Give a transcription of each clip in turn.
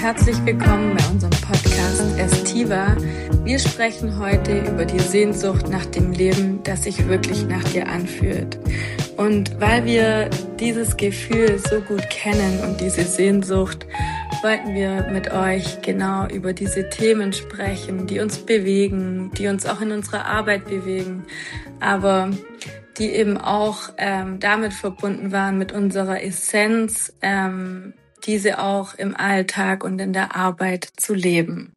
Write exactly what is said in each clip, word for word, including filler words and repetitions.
herzlich willkommen bei unserem Podcast Estiva. Wir sprechen heute über die Sehnsucht nach dem Leben, das sich wirklich nach dir anfühlt. Und weil wir dieses Gefühl so gut kennen und diese Sehnsucht, wollten wir mit euch genau über diese Themen sprechen, die uns bewegen, die uns auch in unserer Arbeit bewegen, aber die eben auch ähm, damit verbunden waren mit unserer Essenz, ähm, diese auch im Alltag und in der Arbeit zu leben.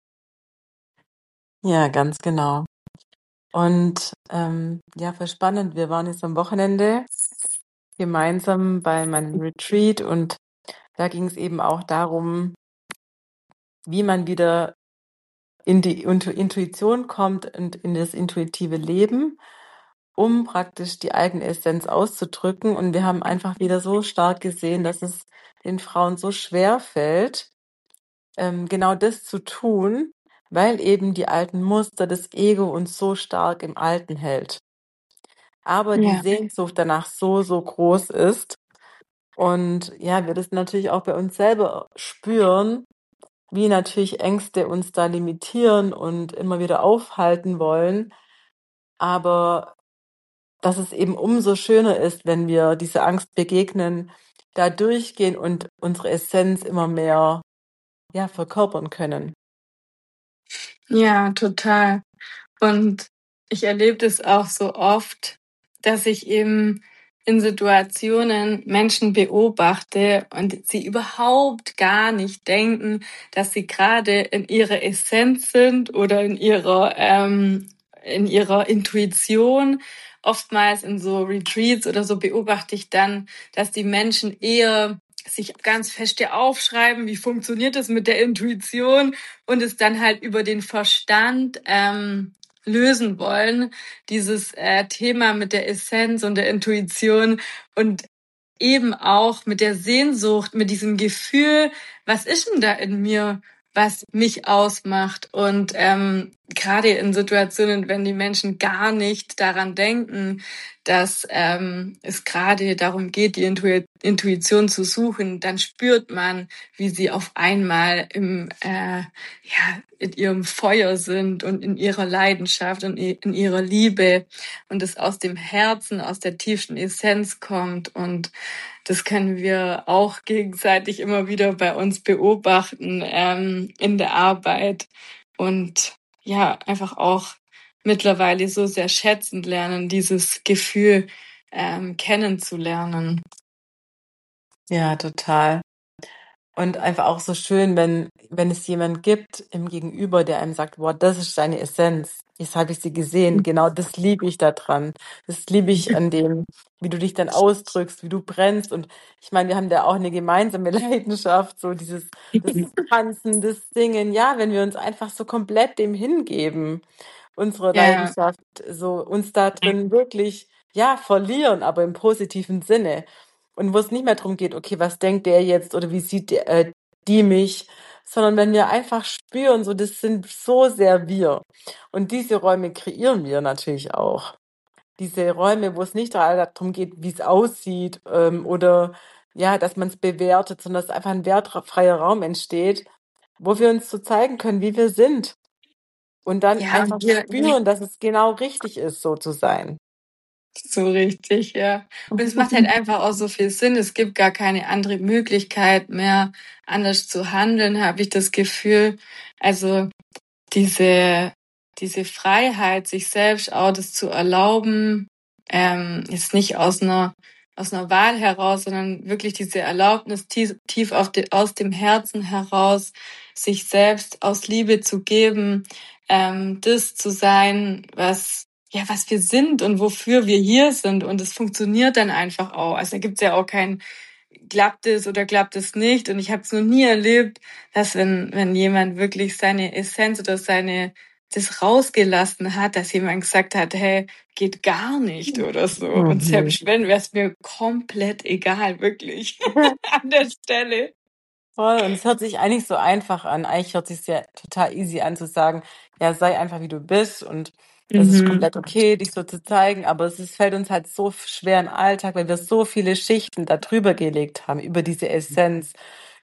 Ja, ganz genau. Und ähm, ja, voll spannend. Wir waren jetzt am Wochenende gemeinsam bei meinem Retreat und da ging es eben auch darum, wie man wieder in die Intu- Intuition kommt und in das intuitive Leben, um praktisch die eigene Essenz auszudrücken. Und wir haben einfach wieder so stark gesehen, dass es den Frauen so schwer fällt, ähm, genau das zu tun, weil eben die alten Muster, das Ego uns so stark im Alten hält. Aber die Ja. Sehnsucht danach so, so groß ist. Und ja, wir das natürlich auch bei uns selber spüren, wie natürlich Ängste uns da limitieren und immer wieder aufhalten wollen. Aber dass es eben umso schöner ist, wenn wir dieser Angst begegnen, da durchgehen und unsere Essenz immer mehr ja, verkörpern können. Ja, total. Und ich erlebe das auch so oft, dass ich eben in Situationen Menschen beobachte und sie überhaupt gar nicht denken, dass sie gerade in ihrer Essenz sind oder in ihrer ähm, in ihrer Intuition. Oftmals in so Retreats oder so beobachte ich dann, dass die Menschen eher sich ganz feste aufschreiben, wie funktioniert das mit der Intuition und es dann halt über den Verstand ähm, lösen wollen, dieses äh, Thema mit der Essenz und der Intuition und eben auch mit der Sehnsucht, mit diesem Gefühl, was ist denn da in mir, was mich ausmacht. Und ähm, gerade in Situationen, wenn die Menschen gar nicht daran denken, dass ähm, es gerade darum geht, die Intu- Intuition zu suchen, dann spürt man, wie sie auf einmal im äh, ja in ihrem Feuer sind und in ihrer Leidenschaft und in ihrer Liebe und es aus dem Herzen, aus der tiefsten Essenz kommt. Und das können wir auch gegenseitig immer wieder bei uns beobachten ähm, in der Arbeit und ja, einfach auch mittlerweile so sehr schätzend lernen, dieses Gefühl ähm, kennenzulernen. Ja, total. Und einfach auch so schön, wenn, wenn es jemand gibt im Gegenüber, der einem sagt, wow, das ist deine Essenz. Jetzt habe ich sie gesehen. Genau das liebe ich daran. Das liebe ich an dem, wie du dich dann ausdrückst, wie du brennst. Und ich meine, wir haben da auch eine gemeinsame Leidenschaft, so dieses, das Tanzen, das Singen. Ja, wenn wir uns einfach so komplett dem hingeben, unsere Ja, Leidenschaft, so uns da drin wirklich, ja, verlieren, aber im positiven Sinne. Und wo es nicht mehr darum geht, okay, was denkt der jetzt oder wie sieht der, äh, die mich, sondern wenn wir einfach spüren, so das sind so sehr wir. Und diese Räume kreieren wir natürlich auch. Diese Räume, wo es nicht darum geht, wie es aussieht ähm, oder ja, dass man es bewertet, sondern dass einfach ein wertfreier Raum entsteht, wo wir uns so zeigen können, wie wir sind. Und dann ja, einfach hier, spüren, dass es genau richtig ist, so zu sein. so richtig, ja. Und es macht halt einfach auch so viel Sinn. Es gibt gar keine andere Möglichkeit mehr, anders zu handeln, habe ich das Gefühl. Also diese, diese Freiheit, sich selbst auch das zu erlauben, ähm, ist nicht aus einer, aus einer Wahl heraus, sondern wirklich diese Erlaubnis tief, tief auf de, aus dem Herzen heraus, sich selbst aus Liebe zu geben, ähm, das zu sein, was ja, was wir sind und wofür wir hier sind. Und es funktioniert dann einfach auch. Also da gibt's ja auch kein klappt es oder klappt es nicht. Und ich habe es noch nie erlebt, dass wenn, wenn jemand wirklich seine Essenz oder seine das rausgelassen hat, dass jemand gesagt hat, hey, geht gar nicht oder so. Und Mhm. selbst wenn, wäre es mir komplett egal, wirklich, an der Stelle. Voll. Und es hört sich eigentlich so einfach an. Eigentlich hört sich ja total easy an zu sagen, ja, sei einfach wie du bist und das ist Mhm. komplett okay, dich so zu zeigen. Aber es ist, fällt uns halt so schwer im Alltag, weil wir so viele Schichten da drüber gelegt haben, über diese Essenz,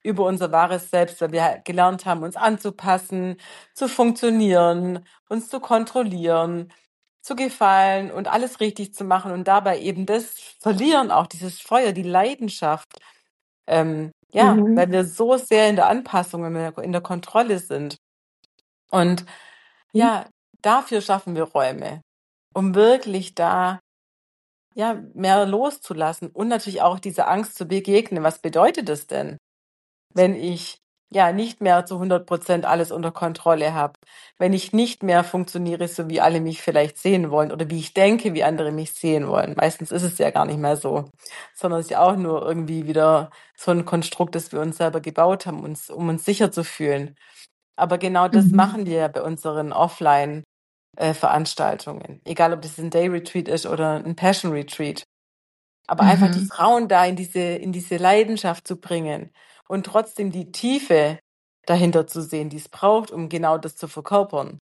über unser wahres Selbst, weil wir halt gelernt haben, uns anzupassen, zu funktionieren, uns zu kontrollieren, zu gefallen und alles richtig zu machen und dabei eben das verlieren, auch dieses Feuer, die Leidenschaft. Ähm, ja, Mhm. weil wir so sehr in der Anpassung, in der, in der Kontrolle sind. Und ja, dafür schaffen wir Räume, um wirklich da ja mehr loszulassen und natürlich auch dieser Angst zu begegnen. Was bedeutet es denn, wenn ich ja nicht mehr zu hundert Prozent alles unter Kontrolle habe, wenn ich nicht mehr funktioniere, so wie alle mich vielleicht sehen wollen oder wie ich denke, wie andere mich sehen wollen. Meistens ist es ja gar nicht mehr so, sondern es ist ja auch nur irgendwie wieder so ein Konstrukt, das wir uns selber gebaut haben, uns, um uns sicher zu fühlen. Aber genau das Mhm. machen wir ja bei unseren Offline-Veranstaltungen. Egal, ob das ein Day Retreat ist oder ein Passion Retreat. Aber einfach die Mhm. Frauen da in diese, in diese Leidenschaft zu bringen und trotzdem die Tiefe dahinter zu sehen, die es braucht, um genau das zu verkörpern.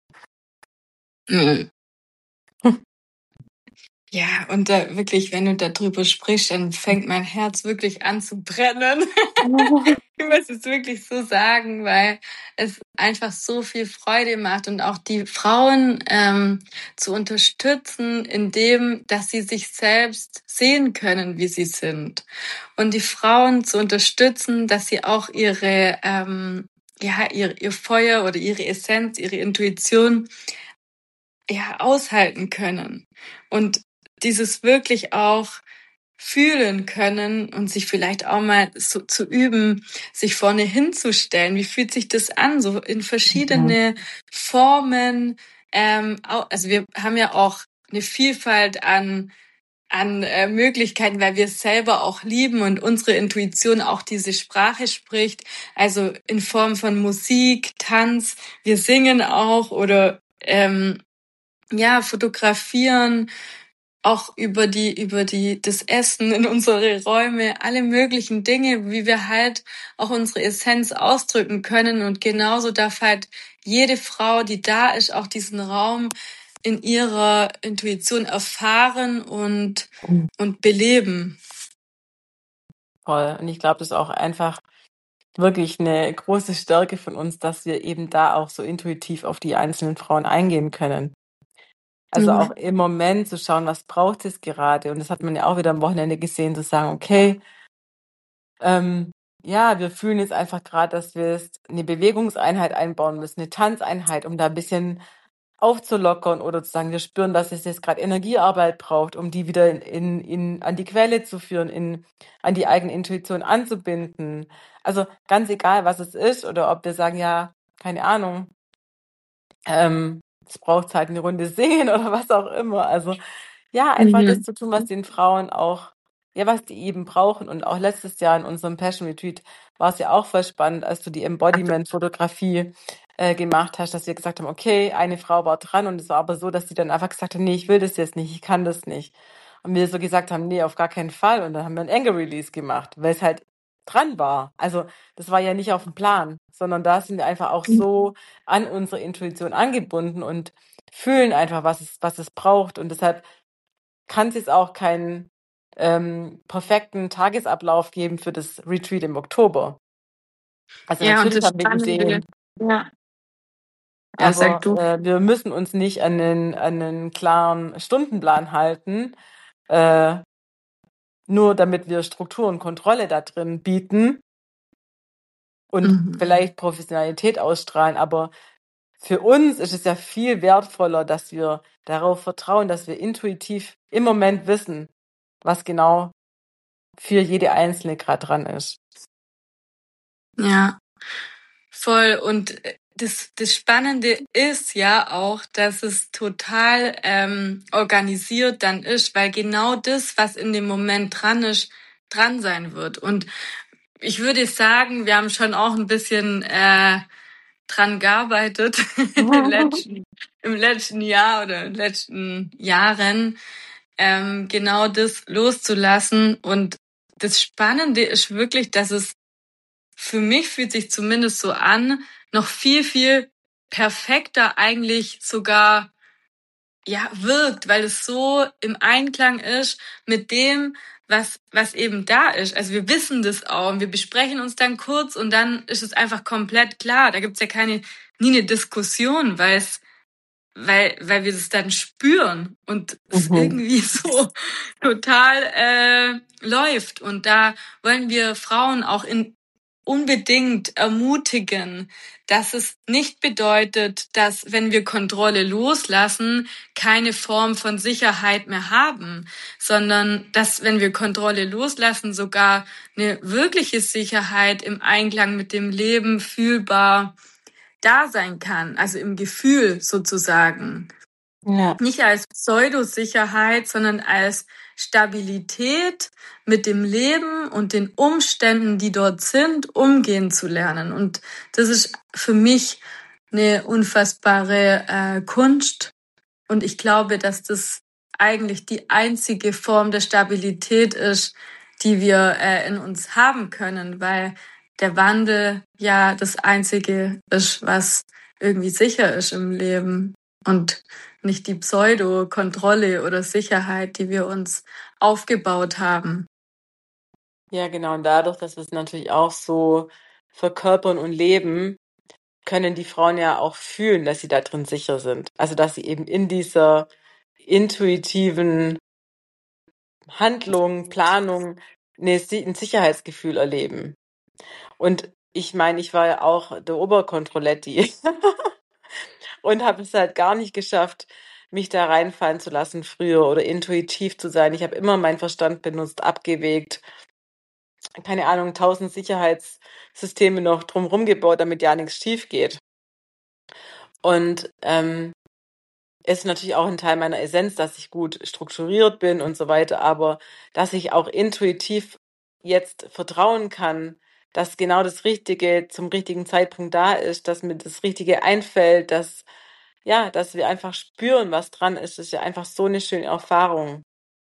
Mhm. Ja, und da wirklich, wenn du darüber sprichst, dann fängt mein Herz wirklich an zu brennen. Ich muss es wirklich so sagen, weil es einfach so viel Freude macht und auch die Frauen ähm, zu unterstützen, indem, dass sie sich selbst sehen können, wie sie sind. Und die Frauen zu unterstützen, dass sie auch ihre, ähm, ja, ihr, ihr Feuer oder ihre Essenz, ihre Intuition ja, aushalten können. Und dieses wirklich auch fühlen können und sich vielleicht auch mal so zu üben, sich vorne hinzustellen. Wie fühlt sich das an? So in Mhm. verschiedene Formen. Ähm, au- also wir haben ja auch eine Vielfalt an an äh, Möglichkeiten, weil wir es selber auch lieben und unsere Intuition auch diese Sprache spricht. Also in Form von Musik, Tanz. Wir singen auch oder ähm, ja, fotografieren, auch über die, über die, das Essen in unsere Räume, alle möglichen Dinge, wie wir halt auch unsere Essenz ausdrücken können. Und genauso darf halt jede Frau, die da ist, auch diesen Raum in ihrer Intuition erfahren und, und beleben. Voll. Und ich glaube, das ist auch einfach wirklich eine große Stärke von uns, dass wir eben da auch so intuitiv auf die einzelnen Frauen eingehen können. Also auch Ja. im Moment zu schauen, was braucht es gerade. Und das hat man ja auch wieder am Wochenende gesehen, zu sagen, okay, ähm, ja, wir fühlen jetzt einfach gerade, dass wir jetzt eine Bewegungseinheit einbauen müssen, eine Tanzeinheit, um da ein bisschen aufzulockern oder zu sagen, wir spüren, dass es jetzt gerade Energiearbeit braucht, um die wieder in, in, in, an die Quelle zu führen, in, an die eigene Intuition anzubinden. Also ganz egal, was es ist oder ob wir sagen, ja, keine Ahnung, ähm, es braucht halt eine Runde singen oder was auch immer. Also ja, einfach das Mhm. zu tun, was den Frauen auch, ja, was die eben brauchen. Und auch letztes Jahr in unserem Passion Retreat war es ja auch voll spannend, als du die Embodiment-Fotografie äh, gemacht hast, dass wir gesagt haben, okay, eine Frau war dran und es war aber so, dass sie dann einfach gesagt hat, nee, ich will das jetzt nicht, ich kann das nicht. Und wir so gesagt haben, nee, auf gar keinen Fall. Und dann haben wir ein Anger Release gemacht, weil es halt dran war. Also das war ja nicht auf dem Plan, sondern da sind wir einfach auch so an unsere Intuition angebunden und fühlen einfach, was es, was es braucht. Und deshalb kann es jetzt auch keinen ähm, perfekten Tagesablauf geben für das Retreat im Oktober. Also Ja, und natürlich das haben wir Spannende, Ideen, ja, ja, sag aber du. äh, wir müssen uns nicht an einen, an einen klaren Stundenplan halten, äh, nur damit wir Struktur und Kontrolle da drin bieten und Mhm. vielleicht Professionalität ausstrahlen. Aber für uns ist es ja viel wertvoller, dass wir darauf vertrauen, dass wir intuitiv im Moment wissen, was genau für jede Einzelne gerade dran ist. Ja. Voll. Und äh, das, das Spannende ist ja auch, dass es total ähm, organisiert dann ist, weil genau das, was in dem Moment dran ist, dran sein wird. Und ich würde sagen, wir haben schon auch ein bisschen äh, dran gearbeitet in den letzten, im letzten Jahr oder in den letzten Jahren, ähm, genau das loszulassen. Und das Spannende ist wirklich, dass es für mich fühlt sich zumindest so an, noch viel, viel perfekter eigentlich sogar ja wirkt, weil es so im Einklang ist mit dem, was, was eben da ist. Also wir wissen das auch und wir besprechen uns dann kurz und dann ist es einfach komplett klar. Da gibt's ja keine, nie eine Diskussion, weil es, weil, weil wir das dann spüren und es Mhm. irgendwie so total äh, läuft. Und da wollen wir Frauen auch in unbedingt ermutigen, dass es nicht bedeutet, dass wenn wir Kontrolle loslassen, keine Form von Sicherheit mehr haben, sondern dass wenn wir Kontrolle loslassen, sogar eine wirkliche Sicherheit im Einklang mit dem Leben fühlbar da sein kann, also im Gefühl sozusagen. Ja. Nicht als Pseudosicherheit, sondern als Stabilität mit dem Leben und den Umständen, die dort sind, umgehen zu lernen. Und das ist für mich eine unfassbare äh, Kunst. Und ich glaube, dass das eigentlich die einzige Form der Stabilität ist, die wir äh, in uns haben können, weil der Wandel ja das Einzige ist, was irgendwie sicher ist im Leben und nicht die Pseudo-Kontrolle oder Sicherheit, die wir uns aufgebaut haben. Ja, genau. Und dadurch, dass wir es natürlich auch so verkörpern und leben, können die Frauen ja auch fühlen, dass sie da drin sicher sind. Also, dass sie eben in dieser intuitiven Handlung, Planung eine, Si- ein Sicherheitsgefühl erleben. Und ich meine, ich war ja auch der Oberkontrolletti und habe es halt gar nicht geschafft, mich da reinfallen zu lassen früher oder intuitiv zu sein. Ich habe immer meinen Verstand benutzt, abgewegt, keine Ahnung, tausend Sicherheitssysteme noch drumherum gebaut, damit ja nichts schief geht. Und ähm, ist natürlich auch ein Teil meiner Essenz, dass ich gut strukturiert bin und so weiter, aber dass ich auch intuitiv jetzt vertrauen kann, dass genau das Richtige zum richtigen Zeitpunkt da ist, dass mir das Richtige einfällt, dass ja, dass wir einfach spüren, was dran ist, ist ja einfach so eine schöne Erfahrung.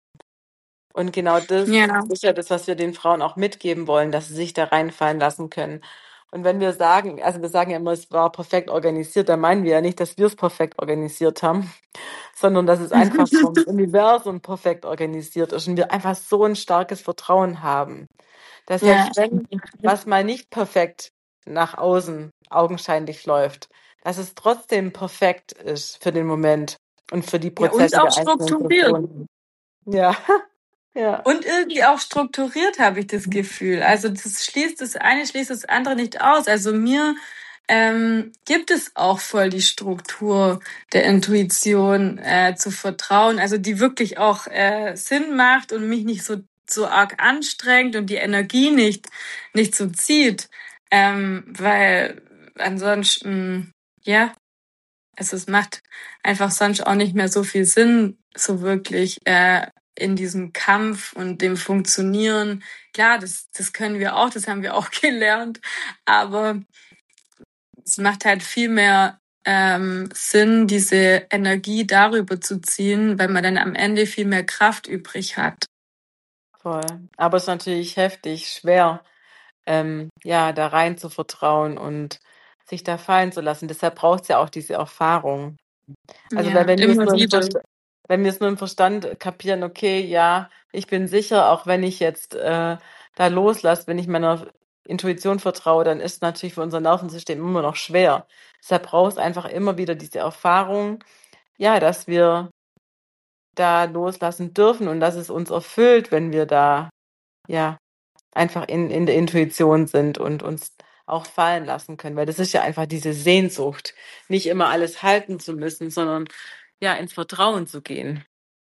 Und genau das Ja, ist ja das, was wir den Frauen auch mitgeben wollen, dass sie sich da reinfallen lassen können. Und wenn wir sagen, also wir sagen ja immer, es war perfekt organisiert, dann meinen wir ja nicht, dass wir es perfekt organisiert haben, sondern dass es einfach vom Universum perfekt organisiert ist und wir einfach so ein starkes Vertrauen haben, dass ja, selbst wenn was mal nicht perfekt nach außen augenscheinlich läuft, dass es trotzdem perfekt ist für den Moment und für die ja, und Prozesse auch der einzelnen strukturiert. Personen. Ja, ja, Und irgendwie auch strukturiert, habe ich das Gefühl. Also das schließt das eine, schließt das andere nicht aus. Also mir ähm, gibt es auch voll die Struktur der Intuition äh, zu vertrauen, also die wirklich auch äh, Sinn macht und mich nicht so so arg anstrengt und die Energie nicht nicht so zieht, ähm, weil ansonsten ja, also es macht einfach sonst auch nicht mehr so viel Sinn, so wirklich äh, in diesem Kampf und dem Funktionieren. Klar, das, das können wir auch, das haben wir auch gelernt, aber es macht halt viel mehr ähm, Sinn, diese Energie darüber zu ziehen, weil man dann am Ende viel mehr Kraft übrig hat. voll. Aber es ist natürlich heftig, schwer, ähm, ja, da rein zu vertrauen und sich da fallen zu lassen. Deshalb braucht es ja auch diese Erfahrung. Also weil Ja, wenn wir es immer nur im wieder. Verstand, wenn wir es nur im Verstand kapieren, okay, ja, ich bin sicher, auch wenn ich jetzt äh, da loslasse, wenn ich meiner Intuition vertraue, dann ist es natürlich für unser Nervensystem immer noch schwer. Deshalb braucht es einfach immer wieder diese Erfahrung, ja, dass wir da loslassen dürfen und dass es uns erfüllt, wenn wir da, ja, einfach in, in der Intuition sind und uns auch fallen lassen können, weil das ist ja einfach diese Sehnsucht, nicht immer alles halten zu müssen, sondern ja, ins Vertrauen zu gehen.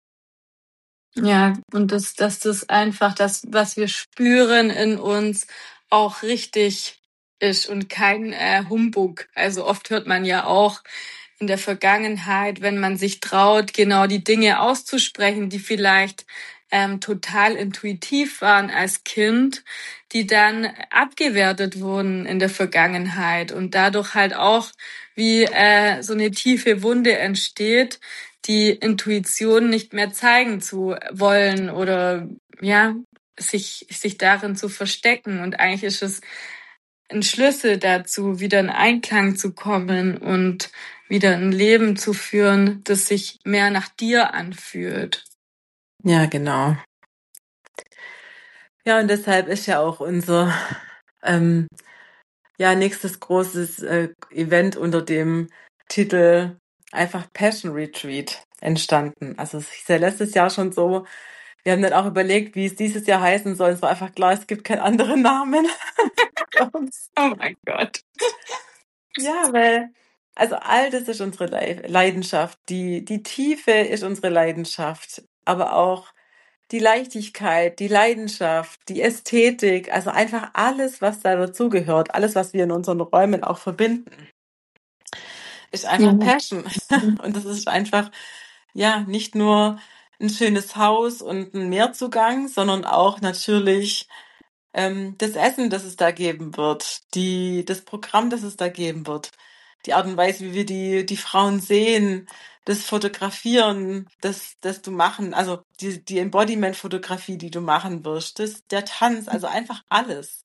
Ja, und dass, dass das einfach das, was wir spüren in uns, auch richtig ist und kein äh, Humbug. Also oft hört man ja auch in der Vergangenheit, wenn man sich traut, genau die Dinge auszusprechen, die vielleicht ähm, total intuitiv waren als Kind, die dann abgewertet wurden in der Vergangenheit und dadurch halt auch wie äh, so eine tiefe Wunde entsteht, die Intuition nicht mehr zeigen zu wollen oder ja, sich, sich darin zu verstecken. Und eigentlich ist es ein Schlüssel dazu, wieder in Einklang zu kommen und wieder ein Leben zu führen, das sich mehr nach dir anfühlt. Ja, genau. Ja, und deshalb ist ja auch unser ähm, ja, nächstes großes äh, Event unter dem Titel einfach Passion Retreat entstanden. Also es ist ja letztes Jahr schon so. Wir haben dann auch überlegt, wie es dieses Jahr heißen soll. Es war einfach klar, es gibt keinen anderen Namen für uns. Oh mein Gott. Ja, weil, also all das ist unsere Lei- Leidenschaft. Die, die Tiefe ist unsere Leidenschaft, aber auch die Leichtigkeit, die Leidenschaft, die Ästhetik, also einfach alles, was da dazugehört, alles, was wir in unseren Räumen auch verbinden, ist Ja. einfach Passion. Und das ist einfach, ja, nicht nur ein schönes Haus und ein Meerzugang, sondern auch natürlich ähm, das Essen, das es da geben wird, die, das Programm, das es da geben wird, die Art und Weise, wie wir die, die Frauen sehen, das Fotografieren, das, das du machen, also die, die Embodiment-Fotografie, die du machen wirst, das, der Tanz, also einfach alles.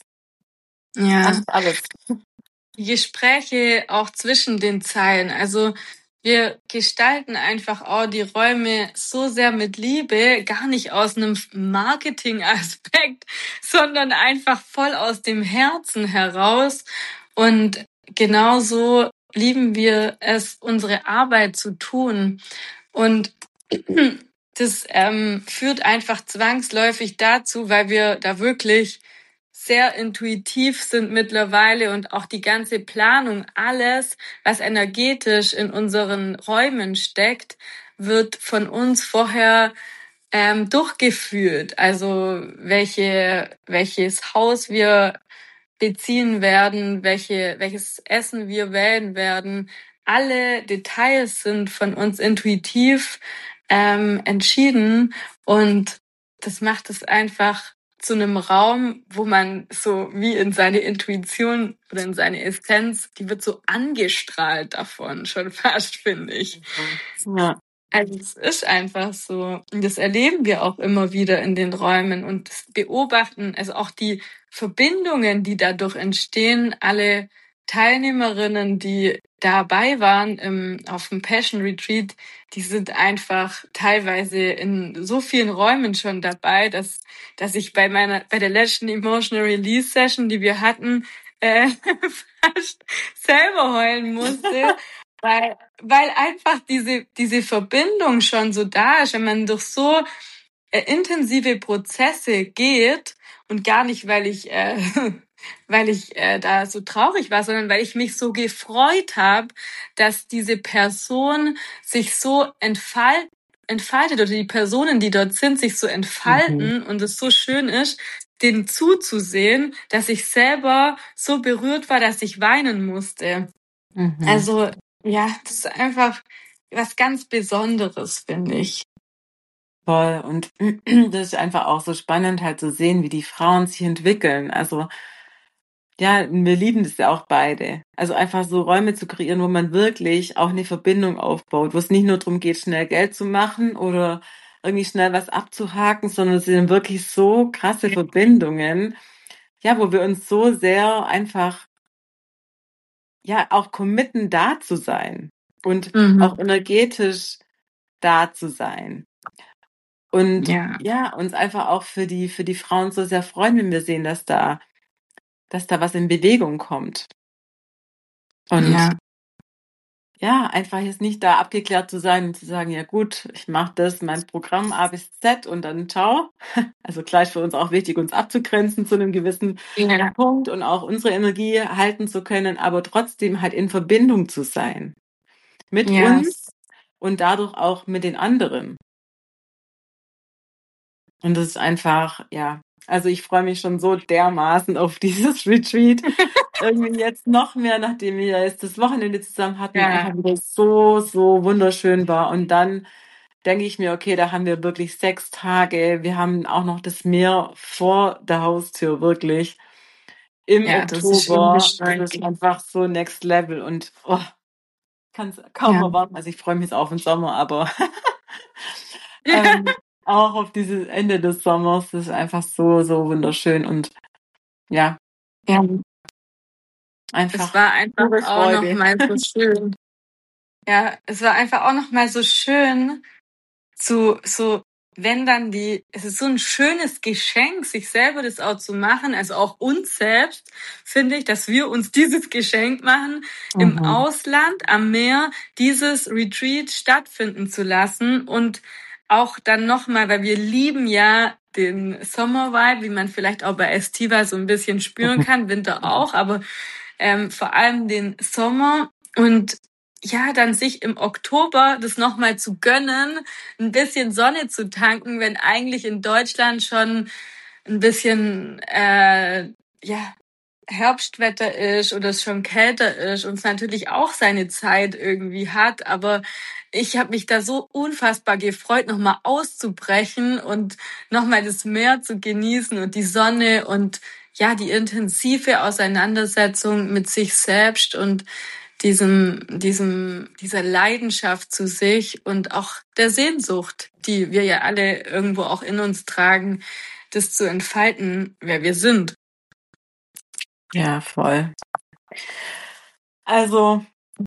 Ja. Alles, alles. Die Gespräche auch zwischen den Zeilen. Also wir gestalten einfach auch die Räume so sehr mit Liebe, gar nicht aus einem Marketing-Aspekt, sondern einfach voll aus dem Herzen heraus. Und genauso lieben wir es, unsere Arbeit zu tun. Und das ähm, führt einfach zwangsläufig dazu, weil wir da wirklich sehr intuitiv sind mittlerweile und auch die ganze Planung, alles, was energetisch in unseren Räumen steckt, wird von uns vorher ähm, durchgeführt. Also welche, welches Haus wir beziehen werden, welche, welches Essen wir wählen werden. Alle Details sind von uns intuitiv ähm, entschieden und das macht es einfach zu einem Raum, wo man so wie in seine Intuition oder in seine Essenz, die wird so angestrahlt davon, schon fast, finde ich. Ja. Also es ist einfach so. Und das erleben wir auch immer wieder in den Räumen und das beobachten, also auch die Verbindungen, die dadurch entstehen. Alle Teilnehmerinnen, die dabei waren im, auf dem Passion Retreat, die sind einfach teilweise in so vielen Räumen schon dabei, dass, dass ich bei meiner, bei der letzten Emotional Release Session, die wir hatten, äh, fast selber heulen musste. Weil, weil einfach diese, diese Verbindung schon so da ist, wenn man durch so äh, intensive Prozesse geht und gar nicht, weil ich, äh, weil ich äh, da so traurig war, sondern weil ich mich so gefreut habe, dass diese Person sich so entfaltet, entfaltet oder die Personen, die dort sind, sich so entfalten Mhm. und es so schön ist, denen zuzusehen, dass ich selber so berührt war, dass ich weinen musste. Mhm. Also ja, das ist einfach was ganz Besonderes, finde ich. Voll. Und das ist einfach auch so spannend, halt zu sehen, wie die Frauen sich entwickeln. Also ja, wir lieben das ja auch beide. Also einfach so Räume zu kreieren, wo man wirklich auch eine Verbindung aufbaut, wo es nicht nur darum geht, schnell Geld zu machen oder irgendwie schnell was abzuhaken, sondern es sind wirklich so krasse Verbindungen, ja, wo wir uns so sehr einfach, ja, auch committen, da zu sein und auch Mhm. energetisch da zu sein. Und Ja, ja, uns einfach auch für die, für die Frauen so sehr freuen, wenn wir sehen, dass da, dass da was in Bewegung kommt. Und ja, ja, einfach jetzt nicht da abgeklärt zu sein und zu sagen, ja gut, ich mache das, mein Programm A bis Z und dann ciao. Also klar ist für uns auch wichtig, uns abzugrenzen zu einem gewissen ja, Punkt und auch unsere Energie halten zu können, aber trotzdem halt in Verbindung zu sein mit ja, uns und dadurch auch mit den anderen. Und das ist einfach, ja, also ich freue mich schon so dermaßen auf dieses Retreat. Irgendwie jetzt noch mehr, nachdem wir jetzt das Wochenende zusammen hatten, einfach ja, wieder so, so wunderschön war. Und dann denke ich mir, okay, da haben wir wirklich sechs Tage. Wir haben auch noch das Meer vor der Haustür, wirklich. Im ja, das ist Oktober. Das ist unbeschreiblich. einfach so next level. Und oh, kann es kaum Ja, erwarten. Also ich freue mich jetzt auf den Sommer, aber ähm, auch auf dieses Ende des Sommers. Das ist einfach so, so wunderschön. Und ja, ja, es einfach war einfach pure auch noch Freude. mal so schön. Ja, es war einfach auch noch mal so schön zu so wenn dann die, es ist so ein schönes Geschenk, sich selber das auch zu machen, also auch uns selbst, finde ich, dass wir uns dieses Geschenk machen, im Mhm. Ausland, am Meer, dieses Retreat stattfinden zu lassen und auch dann nochmal, weil wir lieben ja den Sommer-Vibe, wie man vielleicht auch bei Estiva so ein bisschen spüren kann, Winter auch, aber ähm, vor allem den Sommer und ja, dann sich im Oktober das nochmal zu gönnen, ein bisschen Sonne zu tanken, wenn eigentlich in Deutschland schon ein bisschen äh, ja Herbstwetter ist oder es schon kälter ist und es natürlich auch seine Zeit irgendwie hat, aber ich habe mich da so unfassbar gefreut, nochmal auszubrechen und nochmal das Meer zu genießen und die Sonne und ja, die intensive Auseinandersetzung mit sich selbst und diesem, diesem, dieser Leidenschaft zu sich und auch der Sehnsucht, die wir ja alle irgendwo auch in uns tragen, das zu entfalten, wer wir sind. Ja, voll. Also,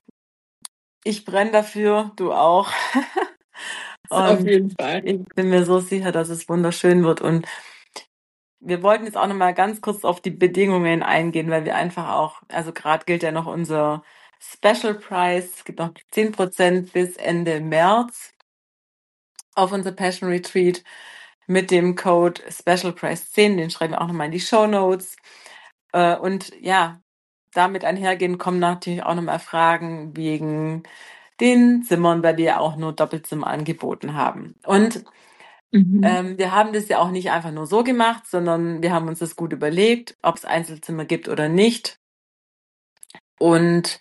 ich brenne dafür, du auch. Auf Und jeden Fall. ich bin mir so sicher, dass es wunderschön wird. Und wir wollten jetzt auch noch mal ganz kurz auf die Bedingungen eingehen, weil wir einfach auch, also gerade gilt ja noch unser Special Price, es gibt noch zehn Prozent bis Ende März auf unser Passion Retreat mit dem Code Special Price zehn, den schreiben wir auch nochmal in die Show Notes. Und ja, damit einhergehend kommen natürlich auch nochmal Fragen wegen den Zimmern, weil wir auch nur Doppelzimmer angeboten haben. Und Mhm. ähm, wir haben das ja auch nicht einfach nur so gemacht, sondern wir haben uns das gut überlegt, ob es Einzelzimmer gibt oder nicht. Und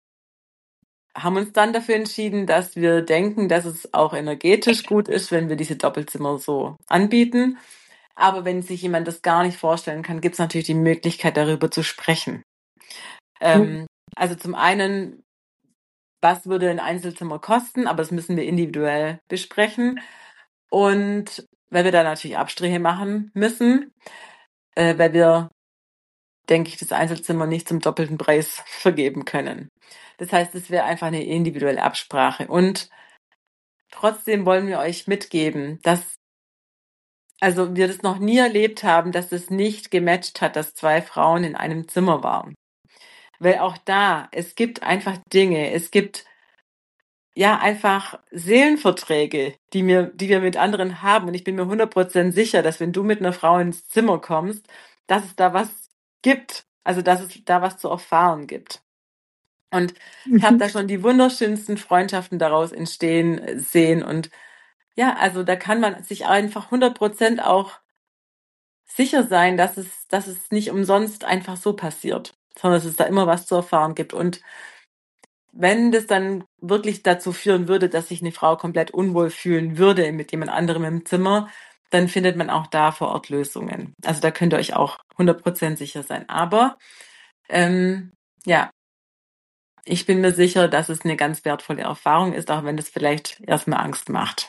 haben uns dann dafür entschieden, dass wir denken, dass es auch energetisch gut ist, wenn wir diese Doppelzimmer so anbieten. Aber wenn sich jemand das gar nicht vorstellen kann, gibt es natürlich die Möglichkeit, darüber zu sprechen. Ähm, also zum einen, was würde ein Einzelzimmer kosten, aber das müssen wir individuell besprechen. Und weil wir da natürlich Abstriche machen müssen, äh, weil wir, denke ich, das Einzelzimmer nicht zum doppelten Preis vergeben können. Das heißt, es wäre einfach eine individuelle Absprache. Und trotzdem wollen wir euch mitgeben, dass also wir das noch nie erlebt haben, dass es nicht gematcht hat, dass zwei Frauen in einem Zimmer waren. Weil auch da, es gibt einfach Dinge, es gibt ja einfach Seelenverträge, die wir, die wir mit anderen haben. Und ich bin mir hundert Prozent sicher, dass wenn du mit einer Frau ins Zimmer kommst, dass es da was gibt. Also, dass es da was zu erfahren gibt. Und ich habe da schon die wunderschönsten Freundschaften daraus entstehen äh, sehen. Und ja, also da kann man sich einfach hundert Prozent auch sicher sein, dass es, dass es nicht umsonst einfach so passiert, sondern dass es da immer was zu erfahren gibt. Und wenn das dann wirklich dazu führen würde, dass sich eine Frau komplett unwohl fühlen würde mit jemand anderem im Zimmer, dann findet man auch da vor Ort Lösungen. Also da könnt ihr euch auch hundert Prozent sicher sein. Aber ähm, ja, ich bin mir sicher, dass es eine ganz wertvolle Erfahrung ist, auch wenn das vielleicht erstmal Angst macht.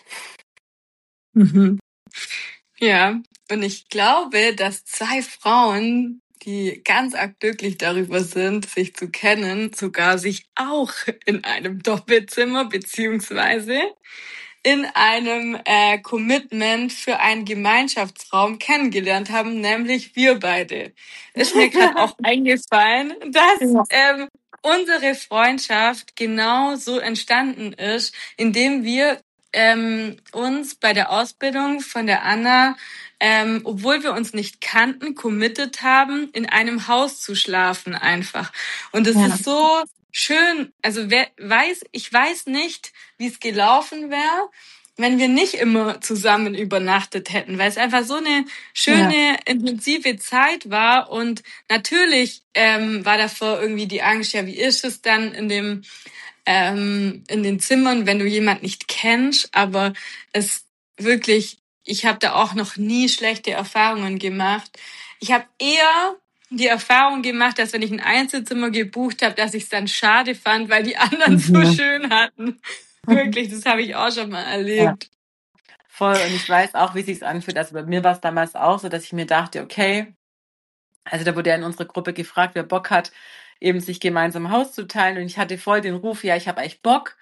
Mhm. Ja, und ich glaube, dass zwei Frauen, die ganz arg glücklich darüber sind, sich zu kennen, sogar sich auch in einem Doppelzimmer beziehungsweise in einem äh, Commitment für einen Gemeinschaftsraum kennengelernt haben, nämlich wir beide. Ist mir gerade auch eingefallen, dass Ja. ähm, unsere Freundschaft genau so entstanden ist, indem wir ähm, uns bei der Ausbildung von der Anna, ähm, obwohl wir uns nicht kannten, committed haben, in einem Haus zu schlafen einfach. Und es Ja. ist so schön. Also wer weiß, ich weiß nicht, wie es gelaufen wäre, wenn wir nicht immer zusammen übernachtet hätten, weil es einfach so eine schöne, intensive Zeit war. Und natürlich ähm, war davor irgendwie die Angst, ja, wie ist es dann in dem ähm, in den Zimmern, wenn du jemand nicht kennst, aber es wirklich, ich habe da auch noch nie schlechte Erfahrungen gemacht. Ich habe eher die Erfahrung gemacht, dass wenn ich ein Einzelzimmer gebucht habe, dass ich es dann schade fand, weil die anderen so Mhm. schön hatten. Wirklich, das habe ich auch schon mal Ja. erlebt. Voll. Und ich weiß auch, wie sich's anfühlt. Also bei mir war es damals auch so, dass ich mir dachte, okay, also da wurde ja in unserer Gruppe gefragt, wer Bock hat, eben sich gemeinsam ein Haus zu teilen. Und ich hatte voll den Ruf, ja, ich habe echt Bock.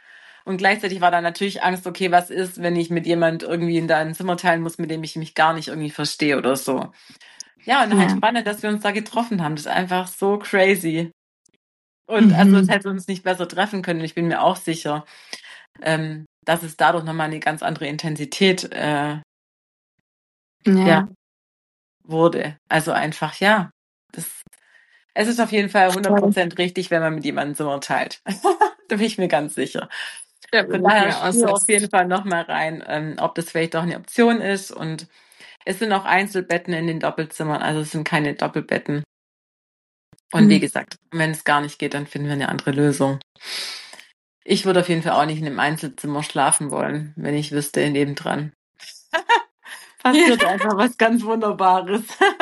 Und gleichzeitig war da natürlich Angst, okay, was ist, wenn ich mit jemand irgendwie in da ein Zimmer teilen muss, mit dem ich mich gar nicht irgendwie verstehe oder so. Ja, und halt Ja. spannend, dass wir uns da getroffen haben. Das ist einfach so crazy. Und Mhm. also es hätte uns nicht besser treffen können. Ich bin mir auch sicher, ähm, dass es dadurch nochmal eine ganz andere Intensität äh, Ja. ja, wurde. Also einfach, ja, das, es ist auf jeden Fall hundert Prozent richtig, wenn man mit jemandem Zimmer teilt. Da bin ich mir ganz sicher. Da Von bin ich daher mir auch spür auf sicher. jeden Fall nochmal rein, ähm, ob das vielleicht doch eine Option ist. Und es sind auch Einzelbetten in den Doppelzimmern, also es sind keine Doppelbetten. Und wie Mhm. gesagt, wenn es gar nicht geht, dann finden wir eine andere Lösung. Ich würde auf jeden Fall auch nicht in einem Einzelzimmer schlafen wollen, wenn ich wüsste, nebendran passiert einfach was ganz Wunderbares.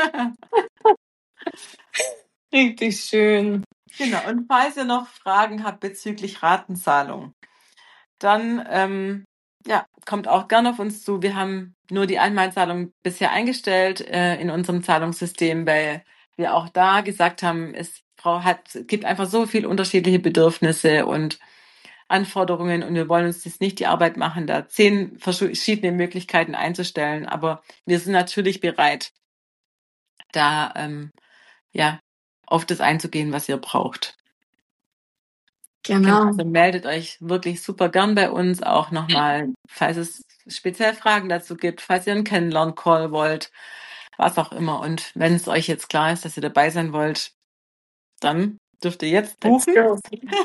Richtig schön. Genau, und falls ihr noch Fragen habt bezüglich Ratenzahlung, dann ähm, ja, kommt auch gerne auf uns zu. Wir haben nur die Einmalzahlung bisher eingestellt äh, in unserem Zahlungssystem, weil wir auch da gesagt haben, es hat, gibt einfach so viel unterschiedliche Bedürfnisse und Anforderungen und wir wollen uns jetzt nicht die Arbeit machen, da zehn verschiedene Möglichkeiten einzustellen, aber wir sind natürlich bereit, da ähm, ja auf das einzugehen, was ihr braucht. Genau. Genau. Also meldet euch wirklich super gern bei uns, auch nochmal, falls es speziell Fragen dazu gibt, falls ihr einen Kennenlern-Call wollt, was auch immer. Und wenn es euch jetzt klar ist, dass ihr dabei sein wollt, dann dürft ihr jetzt Let's buchen go.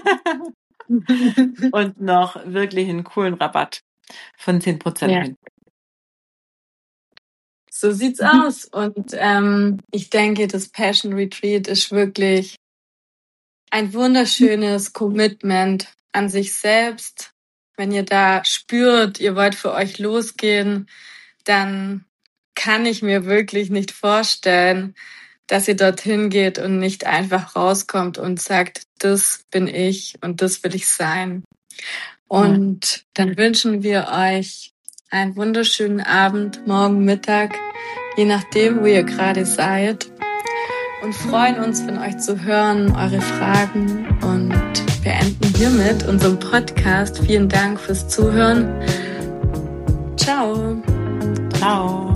und noch wirklich einen coolen Rabatt von zehn Prozent Ja. mit. So sieht's aus. Und ähm, ich denke, das Passion Retreat ist wirklich ein wunderschönes Commitment an sich selbst. Wenn ihr da spürt, ihr wollt für euch losgehen, dann kann ich mir wirklich nicht vorstellen, dass ihr dorthin geht und nicht einfach rauskommt und sagt, das bin ich und das will ich sein. Und dann wünschen wir euch einen wunderschönen Abend, morgen Mittag, je nachdem, wo ihr gerade seid. Und freuen uns, von euch zu hören, eure Fragen und beenden hiermit unseren Podcast. Vielen Dank fürs Zuhören. Ciao. Ciao.